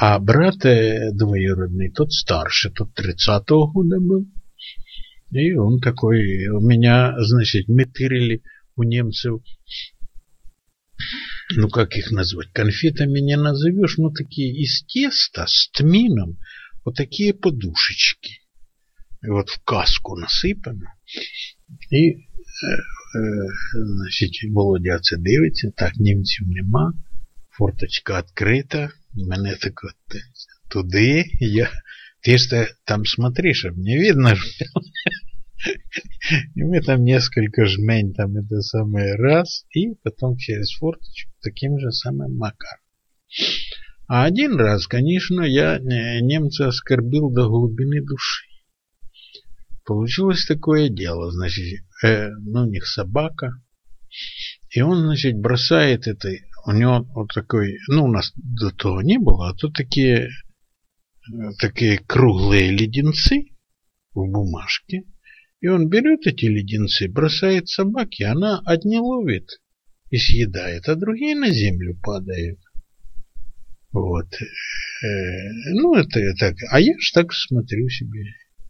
А брат двоюродный, тот старше, тот 30-го года был. И он такой, у меня, значит, мы тырили у немцев, ну как их назвать, конфетами не назовешь, ну такие из теста с тмином, вот такие подушечки. И вот в каску насипано. І, значить, Володя це дивиться, так, німців нема, форточка відкрита, мене так от туди, ты ж там смотри, чтобы не видно. И мы там несколько жмень, там это самое раз, и потом через форточку таким же самым макаром. А один раз, конечно, я немца оскорбил до глубины души. Получилось такое дело, значит, у них собака, и он, значит, бросает у него вот такой, у нас до того не было, а то такие круглые леденцы в бумажке, и он берет эти леденцы, бросает собаке, она одни ловит и съедает, а другие на землю падают. Вот. Это так. А я ж так смотрю себе.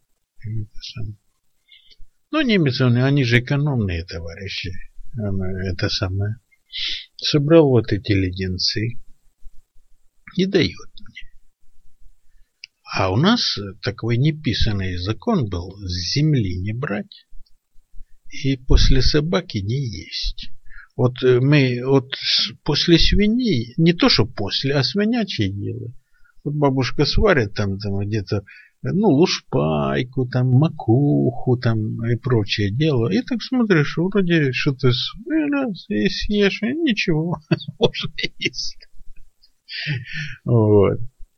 Немец, они же экономные товарищи. Это самое. Собрал вот эти леденцы и дает мне. А у нас такой неписанный закон был: с земли не брать и после собаки не есть. Вот мы после свиней, не то что после, а свинячье дело. Вот бабушка сварит там где-то, лушпайку, там, макуху, там, и прочее дело. И так смотришь, вроде что-то раз и съешь, и ничего, можно есть. Вот.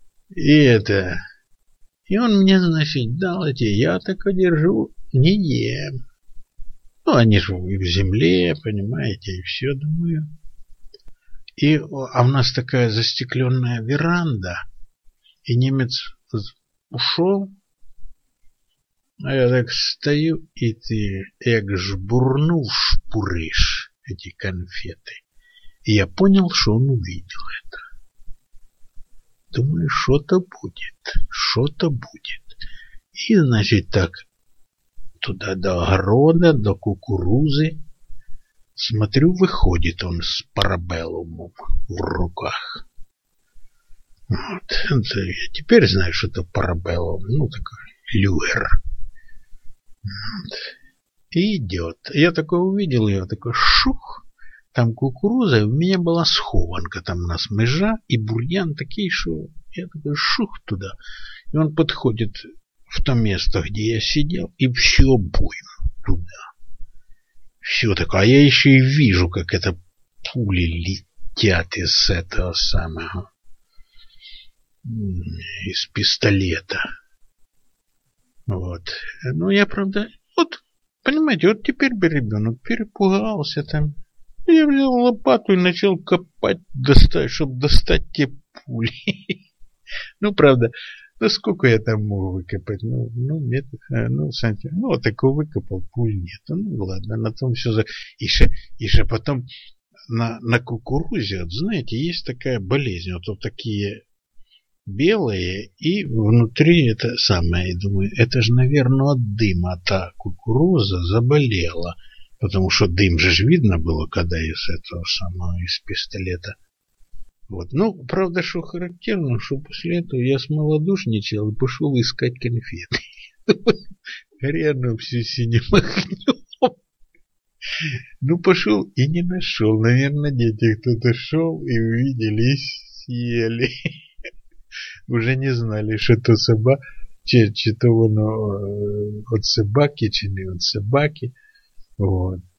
И он мне, значит, дал эти, я так держу, не ем. Они же в земле, понимаете, и все, думаю. А у нас такая застекленная веранда, и немец ушел, а я так стою, и ты, як жбурнул шпурыш эти конфеты. И я понял, что он увидел это. Думаю, что-то будет. И, значит, так, туда до огорода, до кукурузы. Смотрю, выходит он с парабеллумом в руках. Вот. Я теперь знаю, что это парабеллум. Такой люгер. Вот. И идет. Я такой увидел ее, такой шух. Там кукуруза, и у меня была схованка. Там у нас межа и бурьян такие, что я такой шух туда. И он подходит в то место, где я сидел, и все обойму туда. Все такое. А я еще и вижу, как это пули летят из этого самого, из пистолета. Вот. Я, правда, понимаете, теперь бы ребенок перепугался там. Я взял лопату и начал копать, чтобы достать те пули. Правда, сколько я там мог выкопать? Метр, сантиметр. Вот такого выкопал, пуль нет. Ладно, на том все. И же потом на кукурузе, знаете, есть такая болезнь. Вот такие белые, и внутри это самое. Я думаю, это же, наверное, от дыма та кукуруза заболела. Потому что дым же видно было, когда из этого самого, из пистолета. Вот. Правда, что характерно, что после этого я смолодушничал и пошел искать конфеты. Рядом всю синим огнем. Пошел и не нашел. Наверное, дети кто-то шел и увидели, и съели. Уже не знали, что это собака, чи то воно от собаки, чи не от собаки. Вот.